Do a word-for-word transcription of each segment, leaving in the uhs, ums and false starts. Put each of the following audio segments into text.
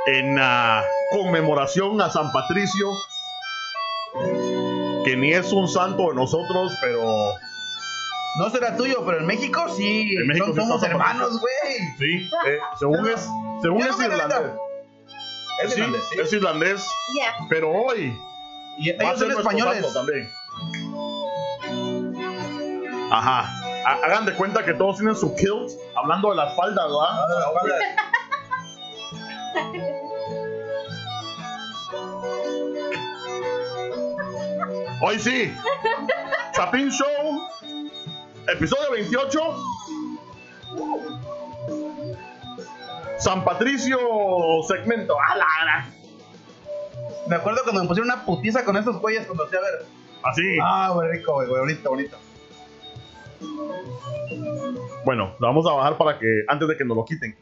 en uh, conmemoración a San Patricio, que ni es un santo de nosotros, pero... No será tuyo, pero en México sí. En México Son- sí somos está San hermanos, güey. Sí, eh, según es, según Yo es nunca lo he irlandés. visto. Es Sí, irlandés, sí. es irlandés, Yeah. pero hoy Y va a ellos ser son nuestro españoles. santo también. Ajá. Ha- Hagan de cuenta que todos tienen su kilt, hablando de las faldas, ¿verdad? Ah, de la falda. Hoy sí. Chapin Show, episodio veintiocho. San Patricio segmento. ¡A la gran! Me acuerdo cuando me pusieron una putiza con esos güeyes cuando fui a ver. Así. Ah, güey, rico, güey, bonito, bonito. Bueno, lo vamos a bajar para que antes de que nos lo quiten.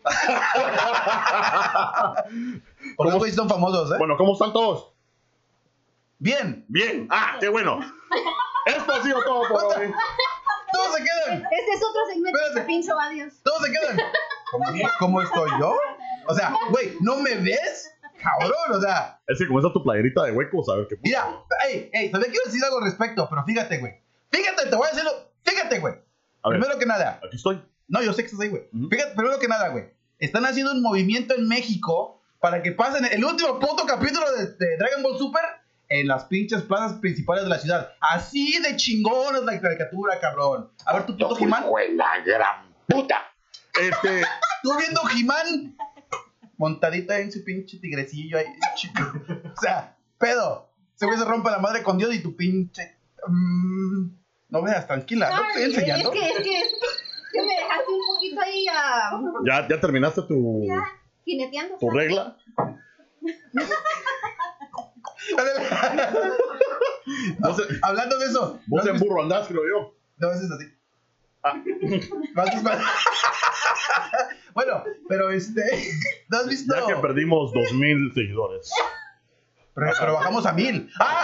Porque los güeyes son famosos, ¿eh? Bueno, ¿cómo están todos? Bien. Bien. Ah, qué bueno. Esto ha sido todo por hoy. Todos se quedan. Este es otro segmento Espérate. de Pincho, adiós. Todos se quedan. ¿Cómo, cómo estoy yo? O sea, güey, ¿no me ves? Cabrón, o sea. Es que como está tu playerita de huecos, a ver qué. Mira, ey, ey, todavía quiero decir algo al respecto, pero fíjate, güey. Fíjate, te voy a decirlo. Fíjate, güey. A ver, Primero que nada. aquí estoy. No, yo sé que estás ahí, güey. Ujú. Fíjate, primero que nada, güey. Están haciendo un movimiento en México para que pasen el último puto capítulo de, de Dragon Ball Super en las pinches plazas principales de la ciudad. Así de chingón es la caricatura, cabrón. A ver, tu puto He-Man. la gran puta. Este, Tú viendo He-Man montadita en su pinche tigrecillo ahí. O sea, pedo. Se güey se rompe la madre con Dios y tu pinche... mm, no veas, tranquila. No te estoy Ay, enseñando. Es que, es que, es que me dejaste un poquito ahí a... ya, ya terminaste tu, ya, jineteando. tu regla. Vos, Hablando de eso. ¿no vos has en visto- burro andás, creo yo. No, eso es así. Ah, ¿No has visto? Bueno, pero este. ¿No has visto? ya que perdimos dos mil seguidores. Pero, pero bajamos a mil. ¡Ah!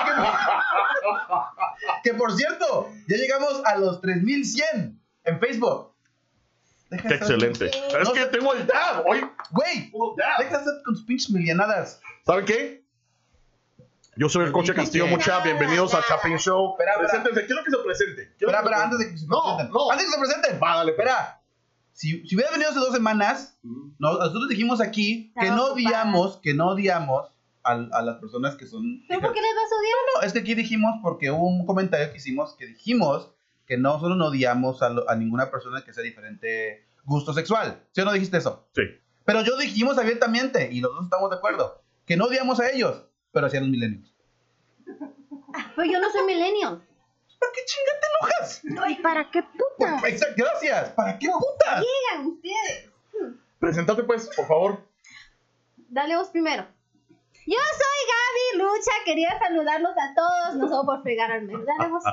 Que, que por cierto, ya llegamos a los tres mil cien en Facebook. Deja Qué de estar- excelente. Es No que sé- tengo el tab. Hoy, Güey, puro tab. deja de estar con tus pinches milianadas. ¿Saben qué? Yo soy el Coche Dije Castillo, que- mucha. Bienvenidos a Chapin Show. Espera, espera. Preséntense. Quiero que se presente. Quiero Espera, que se espera, antes presente. de que se No, presenten. no. Antes de que se presenten. Va, dale, espera. Espera. Si, si hubiera venido hace dos semanas, nos- nosotros dijimos aquí que Estaba no ocupada. odiamos, que no odiamos a, a las personas que son... ¿Pero por qué les vas a odiar? No, es que aquí dijimos, porque hubo un comentario que hicimos, que dijimos que no solo no odiamos a, lo- a ninguna persona que sea diferente gusto sexual. ¿Sí o no dijiste eso? Sí. Pero yo dijimos abiertamente, y los dos estamos de acuerdo, que no odiamos a ellos, pero hacían los milenios. Pero yo no soy milenio. ¿Para qué chinga te enojas? Ay, ¿para qué puta? Exacto, gracias. ¿Para qué putas? Llegan ustedes. Presentate, pues, por favor. Dale vos primero. Yo soy Gaby Lucha, quería saludarlos a todos, no solo por fregar al mes. Dale vos.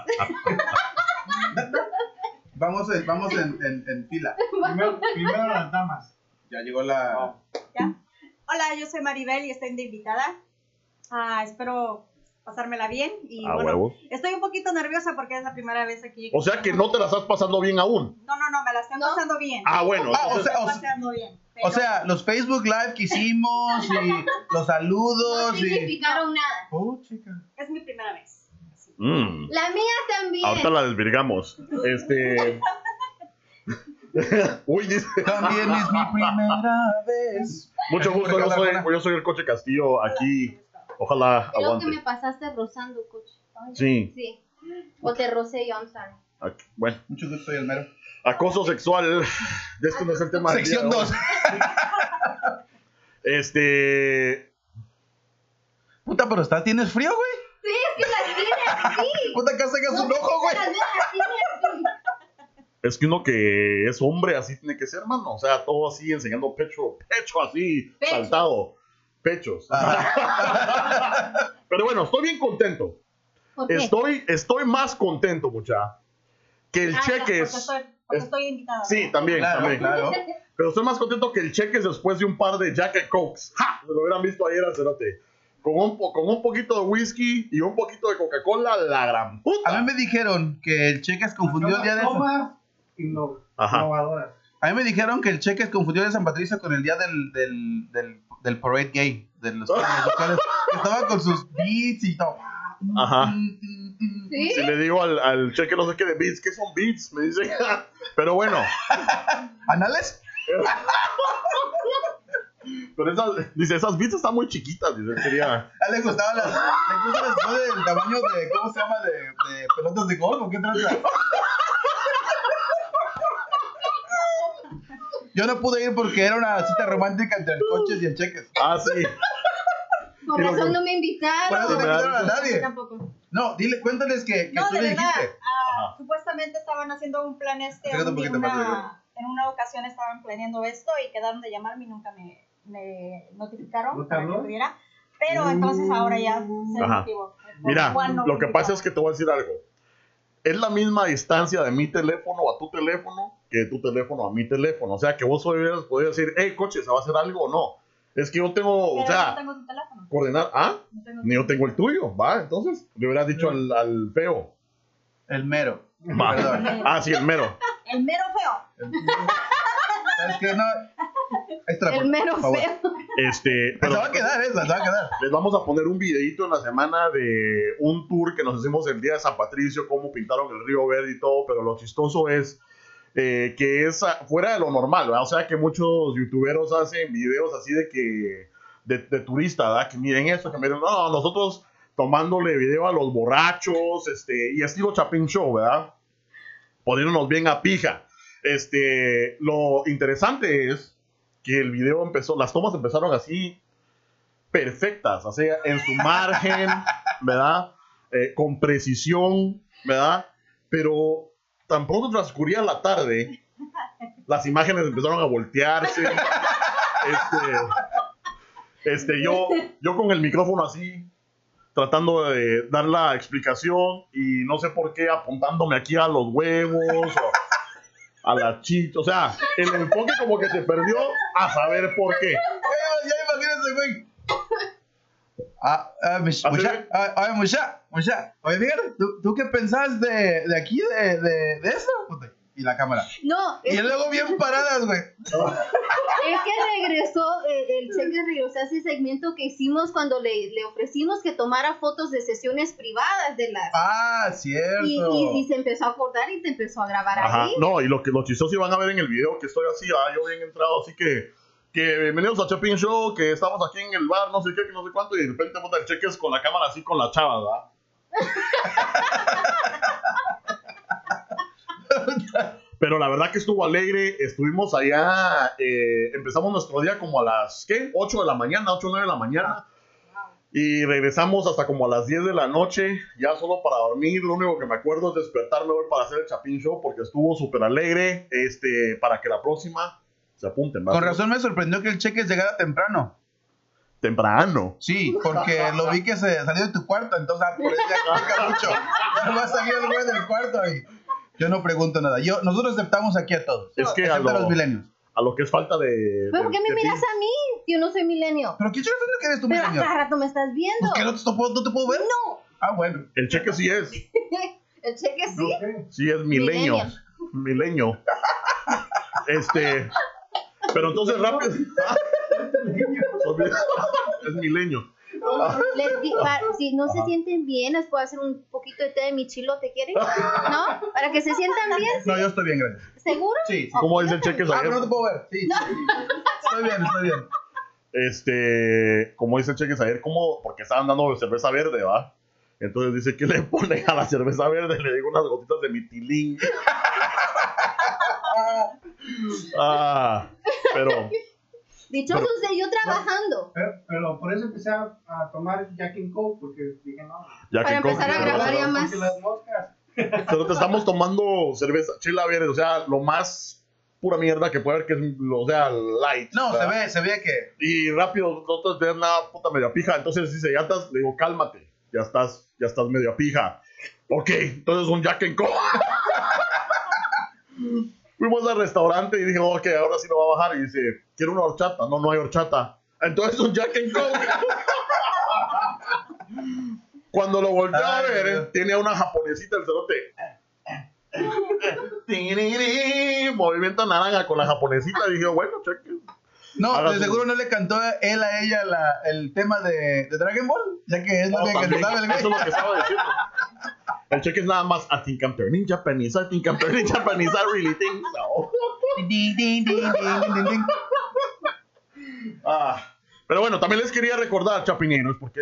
Vamos, en, vamos en, en, en fila. Primero, primero las damas. Ya llegó la... ¿Ya? Hola, yo soy Maribel y estoy de invitada. Ah, espero pasármela bien. Y A bueno, huevo. estoy un poquito nerviosa porque es la primera vez aquí. O sea que no te la estás pasando bien aún. No, no, no, me la estoy ¿No? pasando bien. Ah, bueno. Ah, o entonces- sea, o Estoy sea, pasando bien. pero- o sea, los Facebook Live que hicimos y los No saludos y... significaron nada. Oh, chica. es mi primera vez. Así. Mm. La mía también. Ahorita la desvirgamos. Este. Uy, dice. También es mi primera vez. Mucho gusto, yo soy, yo soy el Coche Castillo aquí. Ojalá Creo que aguante. me pasaste rozando, coche. Ay, Sí. Sí. O te rocé yo, I'm sorry. Aquí- Bueno, Mucho gusto, soy el mero. acoso sexual. De esto no es el tema. del día Sección de hoy. dos. Este. Puta, pero estás, ¿tienes frío, güey? Sí, es que las tienes así. Puta, que sacas un No, ojo, güey. las tienes así. Es que uno que es hombre así tiene que ser, hermano. O sea, todo así enseñando pecho, pecho así, Pechos. saltado. Pechos. Pero bueno, estoy bien contento. ¿Por qué? Estoy, estoy más contento, mucha. Que el Ah, ya, cheques. Porque estoy, porque es- estoy invitada. Sí, también, Claro, también. claro. Pero estoy más contento que el cheques después de un par de Jack and Cokes. ¡Ja! Se lo hubieran visto ayer al cerote. Con un, po- con un poquito de whisky y un poquito de Coca-Cola, la gran puta. A mí me dijeron que el Cheques confundió el día de San... Tomas inno- Ajá. innovadoras. A mí me dijeron que el Cheques confundió el de San Patricio con el día del, del, del, del parade gay, de los homosexuales, que estaban con sus beats y todo. Ajá. Mm, mm, mm. ¿Sí? Si le digo al, al cheque no sé qué de beats, ¿qué son beats? Me dice, pero bueno. ¿Anales? Pero esas, dice, esas beats están muy chiquitas, dice, quería... A él le gustaban las, le gustan las cosas del tamaño de, ¿cómo se llama? De, de pelotas de golf, ¿o qué trata? Yo no pude ir porque era una cita romántica entre el Coches y el Cheques. Ah, sí. Por Y lo- razón no me Por eso invitaron. no invitaron a Yo nadie. tampoco. No, dile, cuéntales que, que No, tú de le verdad. dijiste. ah, Ajá. supuestamente estaban haciendo un plan este. Acércate un un día, poquito más, una, en una ocasión estaban planeando esto y quedaron de llamarme y nunca me, me notificaron ¿No te para que habló? pudiera. Pero entonces ahora ya se Ajá. motivó. Mira, lo que pasa es que te voy a decir algo. Es la misma distancia de mi teléfono a tu teléfono que de tu teléfono a mi teléfono. O sea, que vos hubieras podido decir, hey, coche, ¿se va a hacer algo o no? Es que yo tengo, o Pero sea, no tengo tu teléfono. coordinar. Ah, No tengo ni yo tengo el tuyo, va. Entonces, le hubieras dicho al, al feo. El mero. Va. Perdón. Ah, sí, el mero. El mero feo. ¿Sabes qué? No. Extra, El por mero favor. feo. Este, Se pero va a quedar esa, se va a quedar. les vamos a poner un videito en la semana de un tour que nos hicimos el día de San Patricio, cómo pintaron el Río Verde y todo, pero lo chistoso es eh, que es ah, fuera de lo normal, ¿verdad? O sea, que muchos youtuberos hacen videos así de que, de, de turista, ¿verdad? Que miren esto, que miren, no, nosotros tomándole video a los borrachos, este, y estilo Chapin Show, ¿verdad? Poniéndonos bien a pija. Este, lo interesante es que el video empezó, las tomas empezaron así perfectas, o sea, en su margen, ¿verdad? Eh, con precisión, ¿verdad? Pero tan pronto transcurría la tarde, las imágenes empezaron a voltearse. Este, este, yo, yo con el micrófono así, tratando de dar la explicación y no sé por qué apuntándome aquí a los huevos o a la chicha, o sea, el enfoque como que se perdió a saber por qué. Ya, ya imagínate, güey. Ah, ah, mucha, ¿Así? mucha, ah, ah, mucha, mucha. Oye, fíjate, ¿tú, tú qué pensás de, de aquí, de, de, de esto? Y la cámara. No, Y es, luego bien paradas, güey. es que regresó, eh, el cheque regresó a ese segmento que hicimos cuando le, le ofrecimos que tomara fotos de sesiones privadas de las... Ah, cierto. Y, y, y se empezó a acordar y te empezó a grabar Ajá, ahí. no, y lo que los chistosos van a ver en el video que estoy así, ah, yo bien entrado, así que, que bienvenidos a Chapin Show, que estamos aquí en el bar, no sé qué, que no sé cuánto, y de repente monta el Cheques con la cámara así con la chava, ¿verdad? Pero la verdad que estuvo alegre, estuvimos allá, eh, empezamos nuestro día como a las, ¿qué? ocho de la mañana, ocho o nueve de la mañana. Y regresamos hasta como a las diez de la noche, ya solo para dormir. Lo único que me acuerdo es despertarme hoy para hacer el Chapin Show, porque estuvo súper alegre, este, para que la próxima se apunten. ¿Verdad? Con razón me sorprendió que el Cheques llegara temprano. Temprano. Sí, porque lo vi que se salió de tu cuarto, entonces ah, por eso ya explica mucho. No va a salir el güey del cuarto y yo no pregunto nada. Yo, nosotros aceptamos aquí a todos, Es que a excepto a lo, los milenios. a lo que es falta de... ¿Pero por qué de- me de miras ti. a mí? Yo no soy milenio. ¿Pero qué chingas es que eres tu Pero a milenio? cada rato me estás viendo. Pues que no te, puedo, no te puedo ver. No, Ah, bueno. El Cheque sí es, el cheque sí. sí es milenio. Milenio. Milenio. Este... Pero entonces rápido... Es milenio. Les di- pa- si no se sienten bien, les puedo hacer un poquito de té de mi chilo, ¿te quieren? ¿No? Para que se sientan bien, No, yo estoy bien, gracias. ¿seguro? Sí, sí. ¿Cómo dice el Cheques Ah, ayer? pero no te puedo ver. Sí, sí, sí. Estoy bien, estoy bien. Este, como dice el Cheques ayer, como, porque estaban dando cerveza verde, ¿va? Entonces dice que le ponen a la cerveza verde, le digo unas gotitas de mitilín. Ah, pero, Dichosos de yo trabajando. Pero, pero por eso empecé a, a tomar Jack and Coke, porque dije, no. ya Para que empezar a coge- grabar ya más. Porque las moscas. Pero te estamos tomando cerveza, chela verde, o sea, lo más pura mierda que puede haber, que es, o sea, light. No, se ¿verdad? ve, se ve que. Y rápido, no te das nada puta media pija. Entonces dice, ya estás, le digo, cálmate, ya estás, ya estás media pija. Ok, entonces un Jack and Coke. Fuimos al restaurante y dije, ok, ahora sí lo va a bajar. Y dice, quiero una horchata. No, no hay horchata. Entonces un Jack and Coke. Cuando lo volteé a Ay, ver, Dios. tiene una japonesita el cerote. Tiriri, movimiento naranja con la japonesita. Y dije, bueno, cheque. No, Haga de su- seguro no le cantó él a ella la, el tema de, de Dragon Ball, ya que es lo No, que también, cantaba el eso es güey. lo que estaba diciendo. El cheque es nada más, I think I'm turning Japanese, I think I'm turning Japanese, I really think so. Ding, ding, ding, ding, ding, ding. Ah, pero bueno, también les quería recordar, chapineros, porque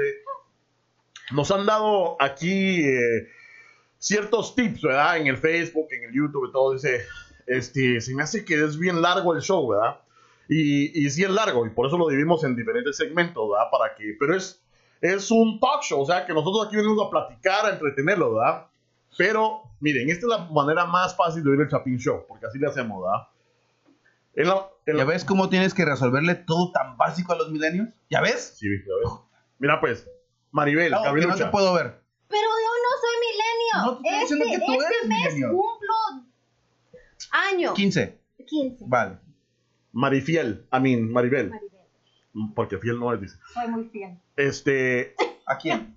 nos han dado aquí eh, ciertos tips, ¿verdad? En el Facebook, en el YouTube y todo. Dice, este, se me hace que es bien largo el show, ¿verdad? Y, y sí es largo, y por eso lo dividimos en diferentes segmentos, ¿verdad? Para que, pero es, es un talk show, o sea, que nosotros aquí venimos a platicar, a entretenerlo, ¿verdad? Pero, miren, esta es la manera más fácil de oír el Chapín Show, porque así le hacemos, ¿verdad? En la, en la- ¿Ya ves cómo tienes que resolverle todo tan básico a los milenios? ¿Ya ves? Sí, ya ves. Mira pues, Maribel, No, que no Gabrilucha. te puedo ver. Pero yo no soy milenio. No te estoy este diciendo que tú este eres mes milenio. cumplo año. quince. quince. Vale. Marifiel, a mí, Maribel. Maribel. Porque fiel no es, dice. Soy muy fiel. Este, ¿A quién?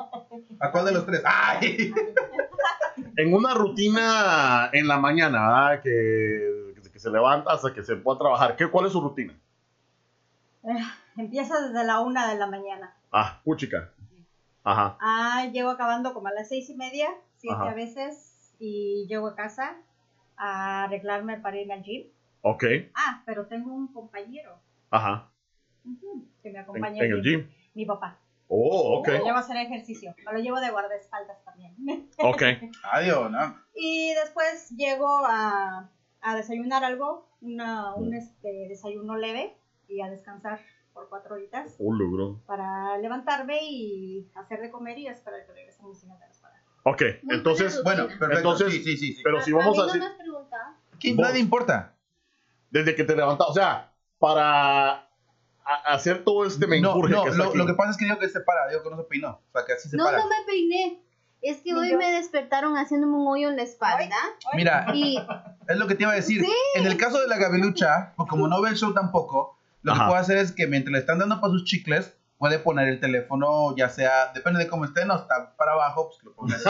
¿A cuál de los tres? ¡Ay! en una rutina en la mañana, ¿verdad? Que, que se levanta hasta que se pueda trabajar. ¿Qué, ¿Cuál es su rutina? Eh, empieza desde la una de la mañana. Ah, puchica. Ajá. Ah, llego acabando como a las seis y media, siete Ajá. a veces, y llego a casa a arreglarme para irme al gym. Ok. Ah, pero tengo un compañero Ajá. ujú, que me En, acompaña en el gym. mi papá. Oh, ok. Me lo llevo a hacer ejercicio, me lo llevo de guardaespaldas también. Ok. Adiós, ¿no? Y después llego a, a desayunar algo, una, un este, desayuno leve, y a descansar por cuatro horitas Un logro. para levantarme y hacer de comer y esperar que regresen mis hijas de la escuela. Ok, Muy entonces, buena Bueno, perfecto. Entonces, sí, sí, sí. sí. pero si vamos a a mí decir, no me has preguntado. ¿Quién? vos. Nadie importa. desde que te levantas, o sea, para a- hacer todo este No, menjurje no, que está lo, aquí. lo que pasa es que digo que se para, digo que no se peinó. O sea, que así se No, para. no me peiné. Es que Ni hoy yo. me despertaron haciéndome un hoyo en la espalda. Mira, Y es lo que te iba a decir. Sí. En el caso de la Gabilucha, pues como no ve el show tampoco, lo Ajá. que puede hacer es que mientras le están dando para sus chicles, puede poner el teléfono, ya sea, depende de cómo esté, no está para abajo, pues que lo ponga así,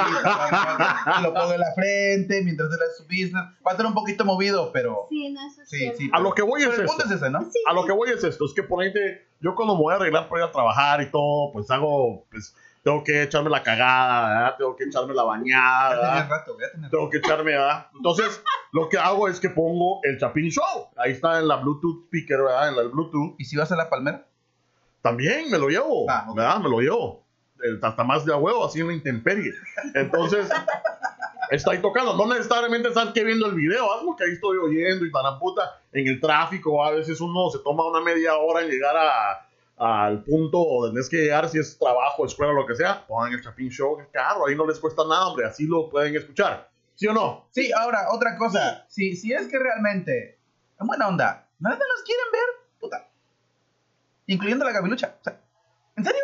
que lo ponga en la frente, mientras él hace su business. Va a estar un poquito movido, pero... sí, no, eso es Sí, cierto. sí. A lo que voy Pero es el esto. punto es ese, ¿no? Sí, A lo sí. que voy es esto, es que ponete, yo cuando me voy a arreglar para ir a trabajar y todo, pues hago, pues tengo que echarme la cagada, ¿verdad? Tengo que echarme la bañada, Ya tenés ¿verdad? rato, ya tenés rato. Tengo que echarme, ¿verdad? Entonces, lo que hago es que pongo el Chapín Show. Ahí está en la Bluetooth speaker, ¿verdad? En la Bluetooth. ¿Y si vas a la palmera? También me lo llevo, Ah, ok. ¿verdad? Me lo llevo. El- hasta más de a huevo, así en la intemperie. Entonces, está ahí tocando. No necesariamente estar que viendo el video, ¿verdad? Porque ahí estoy oyendo y para puta. En el tráfico, a veces uno se toma una media hora en llegar a, al punto donde tienes que llegar, si es trabajo, escuela, lo que sea. Pongan el Chapín Show, que carro, ahí no les cuesta nada, hombre. Así lo pueden escuchar. ¿Sí o no? Sí, ahora, otra cosa. Si, si es que realmente, en buena onda, nada nos quieren ver, puta. Incluyendo la Gabilucha. O sea, ¿en serio?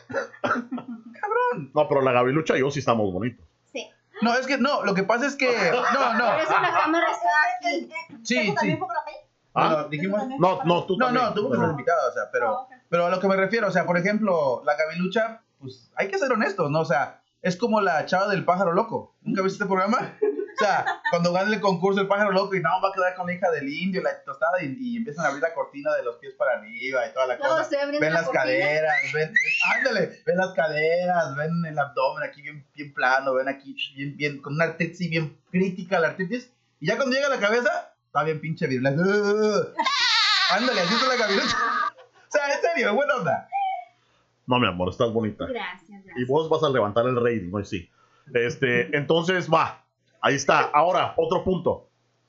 Cabrón. No, pero la Gabilucha y yo sí estamos bonitos. Sí. No, es que no, lo que pasa es que. No, no. Por eso la cámara está aquí. Sí, ¿Eso sí. también fue por ahí? ¿Ah? Bueno, dijimos. No, no, tú No, también. no, tú eres invitado, o sea, pero, Ah, ok. pero a lo que me refiero, o sea, por ejemplo, la Gabilucha, pues hay que ser honestos, ¿no? O sea, es como la chava del pájaro loco. ¿Nunca viste este programa? O sea, cuando gana el concurso el pájaro loco y no, va a quedar con la hija del indio, la tostada, y, y empiezan a abrir la cortina de los pies para arriba y toda la No, cosa. estoy abriendo Ven la las cortina. caderas, ven, ándale, ven las caderas, ven el abdomen aquí bien, bien plano, ven aquí bien, bien, con una artritis bien crítica la artritis, y ya cuando llega a la cabeza, está bien pinche virula. Ándale, así es la Gabilucha. O sea, en serio, buena onda. No, mi amor, estás bonita. Gracias, Y gracias. vos vas a levantar el rating, hoy sí. Este, entonces, va. Ahí está. Ahora, otro punto.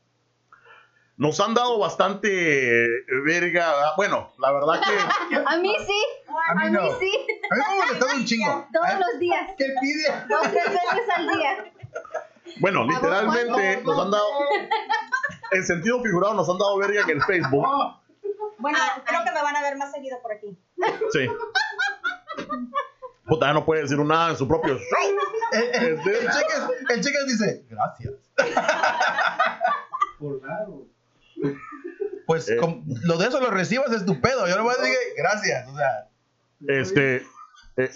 Nos han dado bastante verga. ¿verdad? Bueno, la verdad que... A mí sí. A mí A no. mí sí. A mí me ha molestado un chingo. Todos Ay, los días. ¿Qué pide? Dos, tres veces al día. Bueno, literalmente nos han dado... En sentido figurado, nos han dado verga en el Facebook. Bueno, Ah, creo ah. que me van a ver más seguido por aquí. Sí. Puta, ya no puede decir nada en su propio show. El, el, el cheques, el cheques dice, gracias. Por raro. Pues Eh. com- lo de eso lo recibas es tu pedo. Yo nomás dije, gracias. O sea, Este... eh,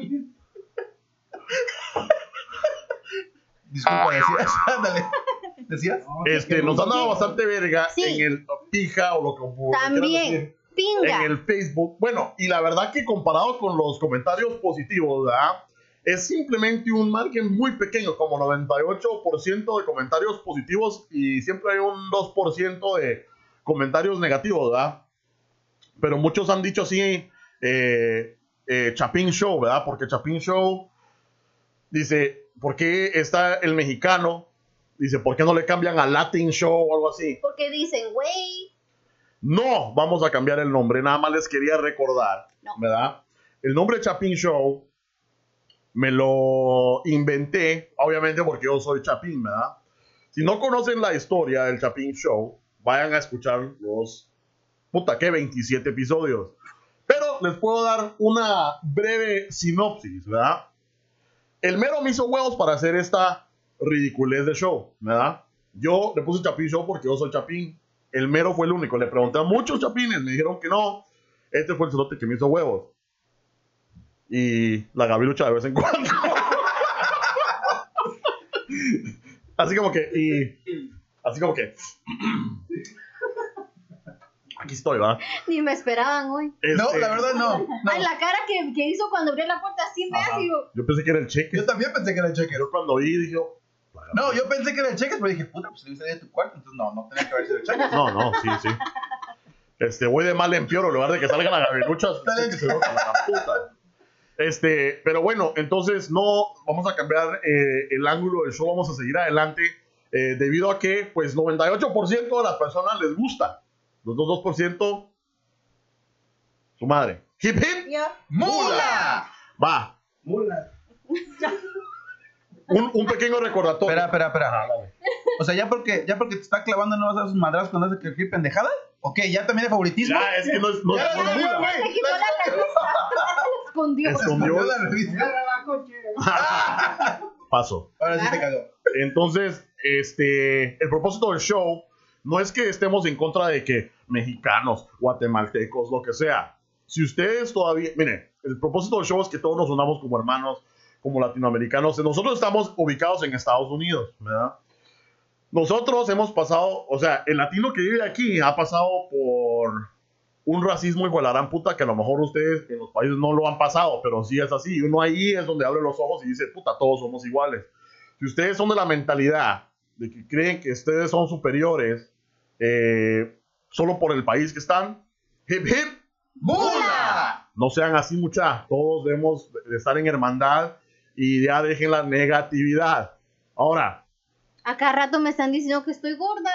disculpa, decías. Ándale. ¿Decías? este, nos han dado bastante verga Sí. en el pija o lo que como quieran También. decir. Pinga. en el Facebook. Bueno, y la verdad que comparado con los comentarios positivos, ¿verdad? Es simplemente un margen muy pequeño, como noventa y ocho por ciento de comentarios positivos y siempre hay un dos por ciento de comentarios negativos, ¿verdad? Pero muchos han dicho así, eh, eh, Chapín Show, ¿verdad? Porque Chapín Show dice, ¿por qué está el mexicano? Dice, ¿por qué no le cambian a Latin Show o algo así? Porque dicen, güey. No, vamos a cambiar el nombre. Nada más les quería recordar, No. ¿verdad? El nombre Chapín Show me lo inventé, obviamente porque yo soy Chapín, ¿verdad? Si no conocen la historia del Chapín Show, vayan a escuchar los, puta, ¿qué? veintisiete episodios. Pero les puedo dar una breve sinopsis, ¿verdad? El mero me hizo huevos para hacer esta ridiculez de show, ¿verdad? Yo le puse Chapín Show porque yo soy Chapín. El mero fue el único. Le pregunté a muchos chapines, me dijeron que no. Este fue el cerote que me hizo huevos. Y la gavilucha de vez en cuando. Así como que, y, así como que. Aquí estoy, ¿verdad? Ni me esperaban hoy. Este, No, la verdad no. no. Ay, la cara que, que hizo cuando abrió la puerta, así me Ajá. hace. Yo, Yo pensé que era el cheque. Yo también pensé que era el cheque. Yo cuando vi dije, oh, No, yo pensé que era el cheque, pero dije, puta, pues le de tu cuarto. Entonces, no, no tenía que haber sido el cheque. no, no, sí, sí. Este, voy de mal en peor, en lugar de que salga la gavilucha, sé que se nota la puta. Este, pero bueno, entonces no vamos a cambiar eh, el ángulo del show, vamos a seguir adelante, eh, debido a que, pues, noventa y ocho por ciento de las personas les gusta. Los dos por ciento, su madre. Hip hip, Yo, ¡Mula! va. Mula. Un, un pequeño recordatorio. Espera, espera, espera. Ajá, dale. O sea, ya porque, ya porque te está clavando no vas a dar sus madras cuando haces que pendejada. Ok, ya también hay favoritismo. Ya, es que no es, no, Ya, no es ya, mula. ya, ya se quitó la camisa. La escondió. Es- Escondió escondió. la risa. Ya la va a coche. Paso. Ahora sí te cagó. Entonces, este, el propósito del show no es que estemos en contra de que mexicanos, guatemaltecos, lo que sea. Si ustedes todavía, miren, el propósito del show es que todos nos unamos como hermanos, como latinoamericanos. Nosotros estamos ubicados en Estados Unidos, ¿verdad? Nosotros hemos pasado, o sea, el latino que vive aquí ha pasado por un racismo hijo de la gran puta que a lo mejor ustedes en los países no lo han pasado, pero sí es así. Uno ahí es donde abre los ojos y dice, puta, todos somos iguales. Si ustedes son de la mentalidad de que creen que ustedes son superiores eh, solo por el país que están, hip hip, ¡Mula! no sean así, mucha. Todos debemos de estar en hermandad y ya dejen la negatividad. Ahora, A cada rato me están diciendo que estoy gorda.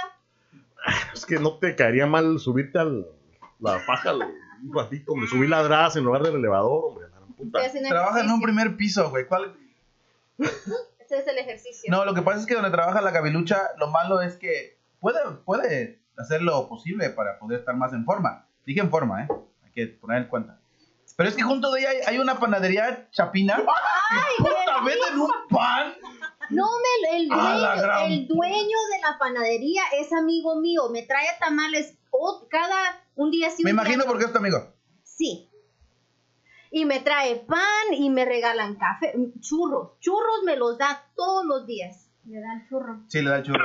es que no te caería mal subirte a la paja un ratito, me subí la gradas en lugar del elevador, hombre. La gran puta. Estoy haciendo Trabaja en un ejercicio. primer piso, güey. ¿Cuál? Ese es el ejercicio. No, lo que pasa es que donde trabaja la gavilucha, lo malo es que puede, puede hacer lo posible para poder estar más en forma. Dije en forma, ¿eh? Hay que poner en cuenta. Pero es que junto de ella hay, hay una panadería chapina. Ay, ¡Puta, qué venden un pan! No, me, el, ¡A la dueño, gran el dueño de la panadería es amigo mío. Me trae tamales o- cada un día sí. Me un día imagino no. porque es tu amigo. Sí. Y me trae pan y me regalan café, churros. Churros me los da todos los días. le da el churro. Sí, le da el churro.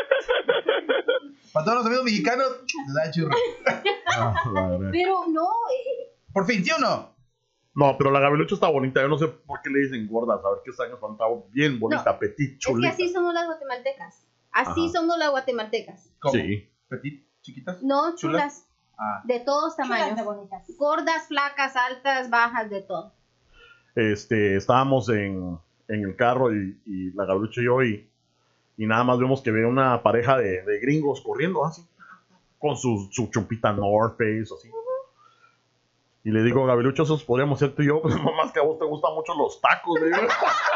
Para todos los amigos mexicanos, le da el churro. Ah, la verdad. Pero no, eh, Por fin, ¿sí o no? No, pero la gavilucha está bonita. Yo no sé por qué le dicen gordas. A ver qué años está bien bonita, No, petit, es que chulita. así somos las guatemaltecas. Así Ajá. somos las guatemaltecas. ¿Cómo? Sí. ¿Petit? ¿Chiquitas? No, ¿Chulas? chulas. Ah. De todos Chulas de tamaños. bonitas. Gordas, flacas, altas, bajas, de todo. Este, estábamos en, en el carro y, y la gavilucha y yo y, y nada más vemos que ve una pareja de, de gringos corriendo así con su, su chumpita North Face así. Y le digo, gavilucha, esos podríamos ser tú y yo, pues nomás que a vos te gustan mucho los tacos, le digo.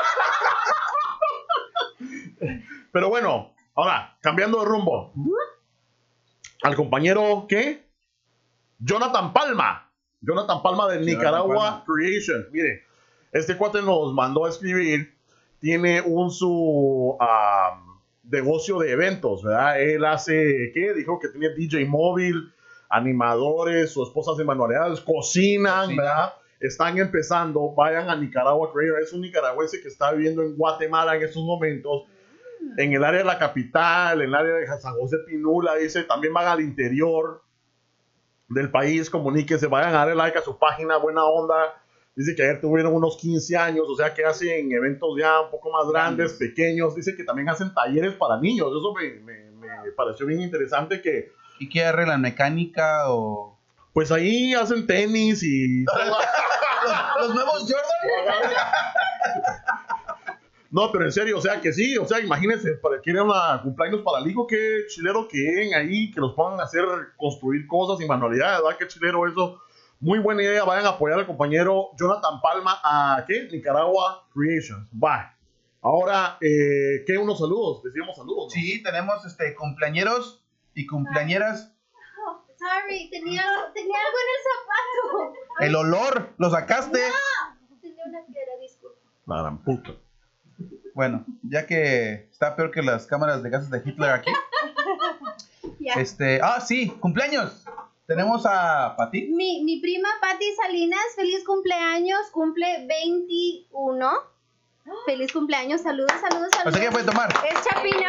Pero bueno, ahora, cambiando de rumbo. Al compañero, ¿qué? Jonathan Palma. Jonathan Palma de Jonathan Nicaragua Palma. Creation. Mire, este cuate nos mandó a escribir. Tiene un su um, negocio de eventos, ¿verdad? Él hace, ¿qué? Dijo que tenía D J móvil, animadores, su esposa hace manualidades, cocinan, Cocina. ¿verdad? Están empezando, vayan a Nicaragua Creator. Es un nicaragüense que está viviendo en Guatemala en estos momentos. En el área de la capital, en el área de San José Pinula, dice, también van al interior. del país, comuníquense, vayan a darle like a su página, buena onda. Dice que ayer tuvieron unos quince años, o sea que hacen eventos ya un poco más grandes, pequeños. Dice que también hacen talleres para niños. Eso me, me, me pareció bien interesante que... ¿Y qué arreglan? ¿Mecánica o...? Pues ahí hacen tenis y... ¿Los, los nuevos Jordan? No, pero en serio, o sea que sí, o sea, imagínense, para que quieren una cumpleaños para el hijo, qué chilero que lleguen ahí, que los pongan a hacer, construir cosas y manualidades, ¿verdad? Qué chilero eso. Muy buena idea, vayan a apoyar al compañero Jonathan Palma a, ¿qué? Nicaragua Creations. Bye. Ahora, eh, ¿qué? Unos saludos, decíamos saludos, ¿no? Sí, tenemos este, cumpleañeros y cumpleañeras. Oh, sorry, tenía, tenía algo en el zapato. El olor, ¿lo sacaste? No, tenía una piedra, disculpa. La gran puta. Bueno, ya que está peor que las cámaras de gases de Hitler aquí. Ya. Este, ah, sí, cumpleaños. Tenemos a Pati. Mi, mi prima Patti Salinas, feliz cumpleaños, cumple veintiuno. Feliz cumpleaños, saludos, saludos, saludos. O sea, ¿qué puede tomar? Es Chapina.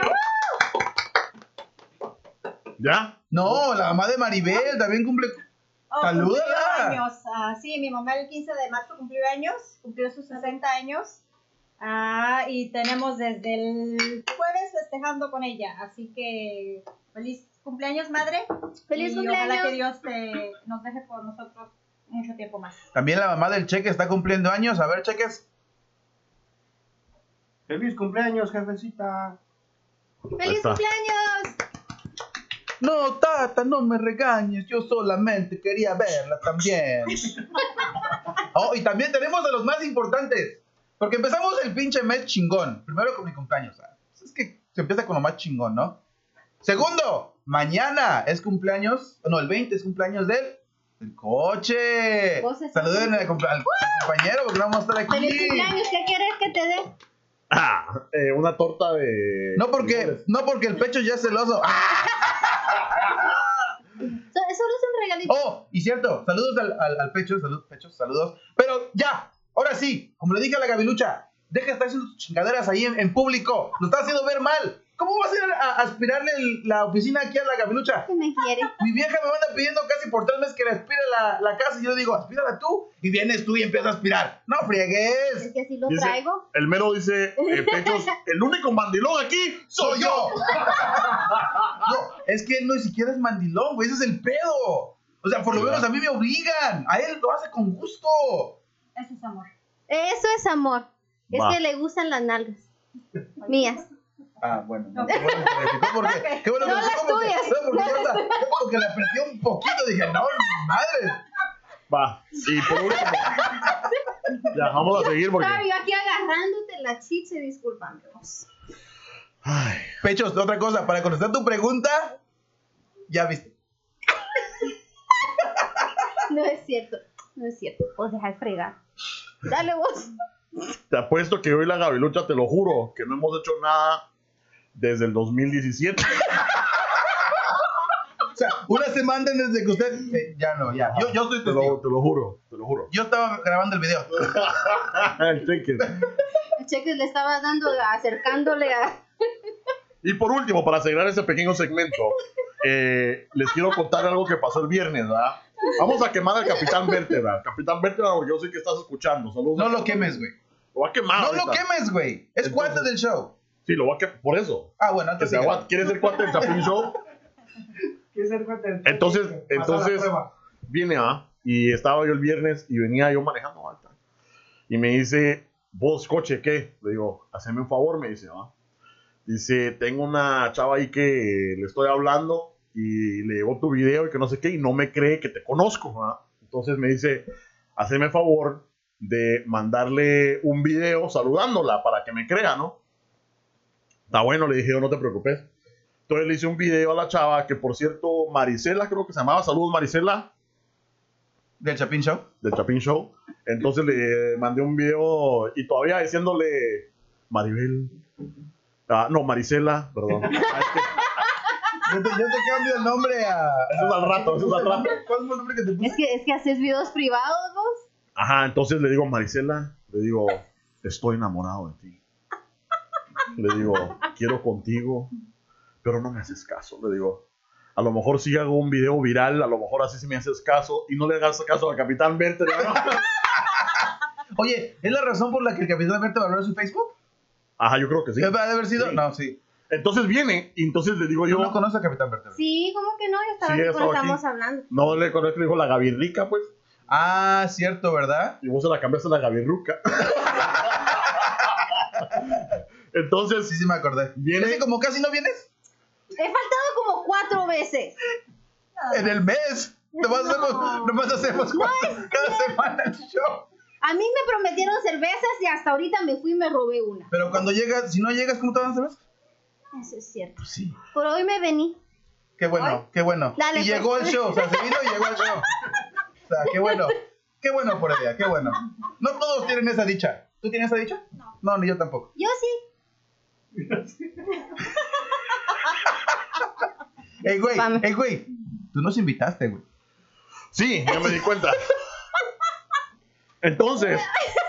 ¡Woo! ¿Ya? No, la mamá de Maribel también cumple. Oh, ¡Salúdala! cumplió años. Ah, sí, mi mamá el quince de marzo cumplió años, cumplió sus sesenta años. Ah, y tenemos desde el jueves festejando con ella. Así que feliz cumpleaños, madre. Feliz y cumpleaños. Ojalá que Dios te, nos deje por nosotros mucho tiempo más. También la mamá del Cheque está cumpliendo años. A ver, Cheques. Feliz cumpleaños, jefecita. ¡Feliz está. cumpleaños! No, Tata, no me regañes. Yo solamente quería verla también. Oh, y también tenemos a los más importantes. Porque empezamos el pinche mes chingón. Primero con mi cumpleaños. ¿Sabes? Es que se empieza con lo más chingón, ¿no? Segundo, mañana es cumpleaños. No, el veinte es cumpleaños del, del coche. ¿Vos estás Saluden al, compa- al compañero porque no vamos a estar aquí. ¡Feliz cumpleaños! ¿Qué quieres que te dé? Ah, eh, una torta de... No porque, frijoles. no porque el pecho ya es celoso. ¡Ah! So- Solo es un regalito. Oh, y cierto, saludos al, al, al pecho, saludos, pechos, saludos. Pero ya, ahora sí, como le dije a la Gabilucha, deja de estar haciendo tus chingaderas ahí en, en público. Lo está haciendo ver mal. ¿Cómo vas a ir a, a aspirarle el- la oficina aquí a la Gabilucha? ¿Qué me quiere? Mi vieja me manda pidiendo casi por tres meses que le aspire la, la casa y yo le digo, aspírala tú. Y vienes tú y empiezas a aspirar. No Es friegues. que así lo Dice- traigo. El mero dice, eh, Pechos, el único mandilón aquí ¡Soy yo! No, es que él no ni siquiera es mandilón, güey. Ese es el pedo. O sea, por lo menos a mí me obligan. A él lo hace con gusto. Eso es amor. Eso es amor. Es Va. que le gustan las nalgas. Mías. Ah, bueno. No, qué bueno que clarificó porque... Qué bueno No que las clarificó porque- tuyas. no, porque yo hasta- yo como que le apreté un poquito. Dije, no, madre. Va. Y por último... Ya, vamos a seguir porque... Sorry, yo aquí agarrándote la chiche, discúlpame vos. Ay, Pechos, otra cosa. Para contestar tu pregunta, ya viste. No es cierto. No es cierto. Vos deja de fregar. Dale vos. te apuesto que hoy la Gabilucha, te lo juro, que no hemos hecho nada desde el dos mil diecisiete. O sea, una semana desde que usted... eh, ya no, ya. Yo, yo estoy Te lo, testigo. te lo juro, te lo juro. Yo estaba grabando el video. El cheque. El cheque le estaba dando, acercándole a... Y por último, para cerrar ese pequeño segmento, eh, les quiero contar algo que pasó el viernes, ¿verdad? Vamos a quemar al Capitán Vértebra. Capitán Vértebra, porque yo sé que estás escuchando. Saludos. No lo quemes, güey. Lo va a quemar. No lo ahorita. quemes, güey. Es Entonces- cuate del show. Sí, lo va a quemar. Por eso. Ah, bueno, Que antes se de... aguante. ¿Quieres ser cuate del Chapín Show? ¿Quieres ser cuate del Entonces, Pasa la entonces prueba. viene a y estaba yo el viernes y venía yo manejando alta. Y me dice, vos, coche, ¿qué? Le digo, haceme un favor, me dice, ¿va? Dice, tengo una chava ahí que le estoy hablando y le llegó tu video y que no sé qué y no me cree que te conozco, ¿va? Entonces me dice, haceme el favor de mandarle un video saludándola para que me crea, ¿no? Está bueno, le dije yo, no te preocupes. Entonces le hice un video a la chava, que por cierto, Marisela creo que se llamaba, saludos Marisela, ¿Del Chapín Show? del Chapín Show. Entonces le mandé un video y todavía diciéndole, Maribel, ah, no, Marisela, perdón. Ah, es que Yo te, yo te cambio el nombre a... eso es al rato, eso es al rato. ¿Cuál fue el nombre que te puse? Es que, es que haces videos privados vos. Ajá, entonces le digo, Marisela, le digo, estoy enamorado de ti. Le digo, quiero contigo, pero no me haces caso. Le digo, A lo mejor sí hago un video viral, a lo mejor así si me haces caso y no le hagas caso al Capitán Vértebra, ¿no? Oye, ¿es la razón por la que el Capitán Vértebra abrió su Facebook? Ajá, yo creo que sí. ¿Debe de haber sido? Sí. No, sí. Entonces viene y entonces le digo Yo yo... no conozco al Capitán Vértebra. Sí, ¿cómo que no? Yo estaba Sí, aquí he cuando estado aquí. estábamos hablando. No le conozco, le dijo la Gavirrica, pues. Ah, cierto, ¿verdad? Y vos se la cambiaste a la Gavirruca. Entonces, Sí, sí me acordé. Viene- ¿Ese como casi no vienes? He faltado como cuatro veces. En el mes. Nomás No. hacemos, nomás hacemos cuatro- cada semana el show. A mí me prometieron cervezas y hasta ahorita me fui y me robé una. Pero cuando llegas, si no llegas, ¿cómo te van a hacer? Eso es cierto. Pues sí. Por hoy me vení. Qué bueno, Ay. qué bueno. Dale, y pues. llegó el show, o sea, se vino y llegó el show. O sea, qué bueno. Qué bueno por ella, qué bueno. No todos tienen esa dicha. ¿Tú tienes esa dicha? No. No, ni yo tampoco. Yo sí. Ey, güey, Vamos. ey, güey. Tú nos invitaste, güey. sí, ya me di cuenta. Entonces,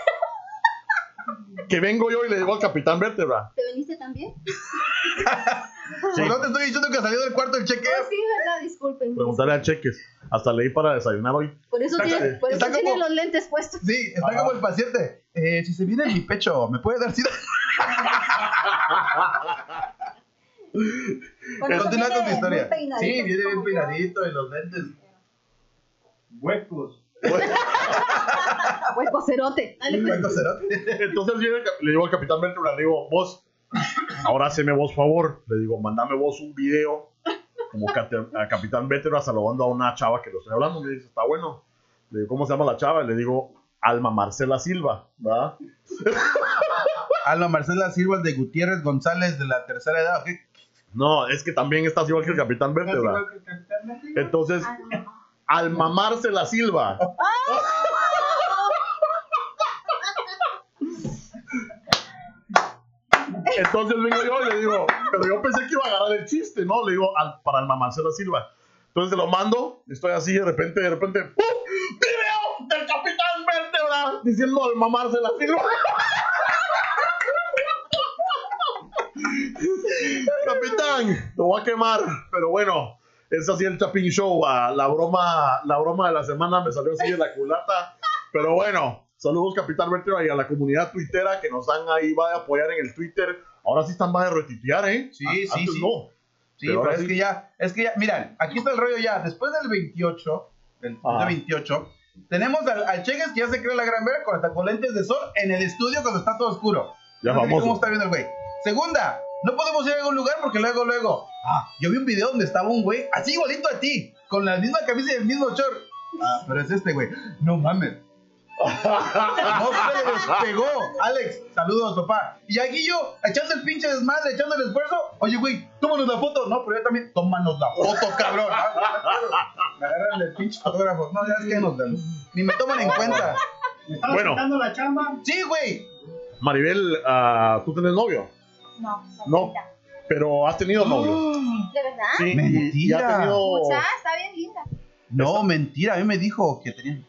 que vengo yo y le digo al Capitán Vértebra. ¿Te veniste también? Sí. Pues no te estoy diciendo que salió del cuarto el cheque. Oh, sí, verdad, disculpen. Preguntarle a Cheques. Hasta leí para desayunar hoy. Por eso Está- tienes, por eso está como- tienes los lentes puestos. Sí, está Ajá. como el paciente. Eh, si se viene en mi pecho, ¿me puede dar sida? Por eso Continúa con tu viene historia. muy peinadito, Sí, viene bien como yo. peinadito y los lentes. Huecos. Hueco cerote. Dale, pues. Hueco cerote. Entonces viene, le digo al Capitán Vértebra, le digo, vos, ahora haceme vos favor. Le digo, mandame vos un video como cate- a Capitán Vértebra saludando a una chava que lo estoy hablando. Me dice, está bueno. Le digo, ¿cómo se llama la chava? Y le digo, Alma Marcela Silva, ¿verdad? Alma Marcela Silva de Gutiérrez González de la tercera edad. ¿Ok? No, es que también estás igual que el Capitán Casi Vértebra. igual que el Capitán Vértebra. Entonces, Ah, no. Alma Marcela Silva. Entonces vengo yo y le digo, pero yo pensé que iba a agarrar el chiste, ¿no? Le digo, al, para Alma Marcela Silva. Entonces se lo mando, estoy así, de repente, de repente, ¡pum! ¡Video del Capitán Vértebra! Diciendo Alma Marcela Silva. Capitán, lo voy a quemar, pero bueno, es así el Chapin Show. ah, La broma, la broma de la semana me salió así de la culata, pero bueno. Saludos, Capitán Vértebra, y a la comunidad tuitera que nos dan ahí, va a apoyar en el Twitter. Ahora sí están, va a retuitear, ¿eh? Sí, A- sí, Antes sí. no. Sí, Pero pero, ahora es sí. que ya, es que ya, miran, aquí está el rollo ya. Después del veintiocho, del Ajá. veintiocho, tenemos al, al Cheques que ya se cree la gran vera con hasta con lentes de sol en el estudio cuando está todo oscuro. Ya No sé ni famoso. ¿Cómo está viendo el güey? Segunda, no podemos ir a algún lugar porque luego, luego, ah, yo vi un video donde estaba un güey así igualito a ti, con la misma camisa y el mismo short. Ah, pero es este güey. No mames. No se despegó. Alex, saludos, papá. Y aquí yo, echando el pinche desmadre, echando el esfuerzo. Oye, güey, tómanos la foto. No, pero yo también, tómanos la foto, cabrón. Me agarran el pinche fotógrafo. No, ya es que nos dan. Ni me toman en cuenta. ¿Me estabas Bueno. quitando la chamba? Sí, güey. Maribel, ah, ¿tú tienes novio? No, No. Pero has tenido novio. ¿De verdad? Sí, y- y, Mentira. has tenido... Mucha, está bien linda. No, mentira. A mí me dijo que tenía.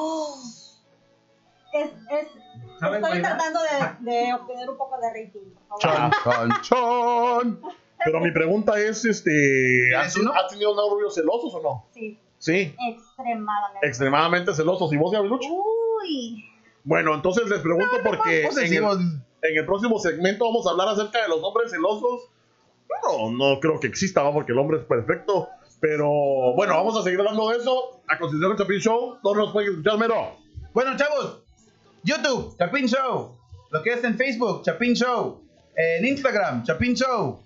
Es, es, ¿Sabes estoy bailar? tratando de, de obtener un poco de rating. por favor. Chan, chan, chan. Pero mi pregunta es, este, ¿Tienes ¿has, uno? ¿has tenido novios celosos o no? Sí, Sí, extremadamente. extremadamente celosos. ¿Y vos, Gabrilucho? Uy. Bueno, entonces les pregunto porque en el, Posesivos. en el próximo segmento vamos a hablar acerca de los hombres celosos. No, no creo que exista, ¿va? Porque el hombre es perfecto. Pero bueno, vamos a seguir hablando de eso. A considerar el Chapin Show. Todos nos pueden escuchar, mero. Bueno, chavos, YouTube, Chapin Show. Lo que es en Facebook, Chapin Show. En Instagram, Chapin Show.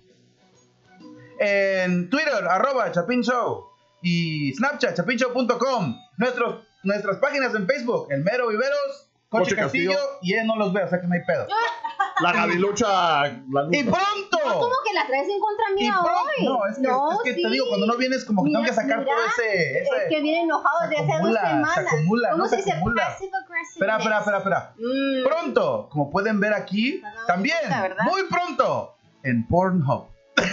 En Twitter, arroba Chapin Show. Y Snapchat, chapin show punto com. Nuestros, nuestras páginas en Facebook, El Mero Viveros, Coche, Coche Castillo, Castillo. y él no los ve, o sea que no hay pedo. La Gavilucha. La ¡Y Lucha. pronto! ¿Cómo que la traes en contra Y mía pronto. hoy? No, es que, es que sí. te digo, cuando no vienes, como que Mira, tengo que sacar mira, todo ese. ese Es que viene enojado se desde hace dos acumula, se semanas. acumula, ¿Cómo no se se dice? acumula. Passive aggressiveness. Espera, espera, espera, espera. Mm. Pronto, como pueden ver aquí, Perdón, también, la verdad. muy pronto, en Pornhub.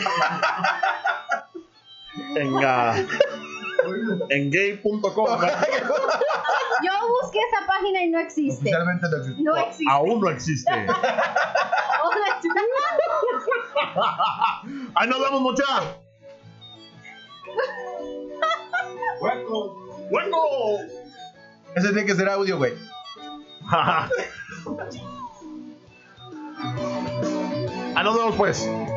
En, ah, en gay punto com. Yo busqué esa página y no existe. Oficialmente no existe. No existe. Aún no existe. Hola, chicos. Ahí nos vemos, muchachos. ¡Hueco! Ese tiene que ser audio, güey. Ah, nos vemos pues.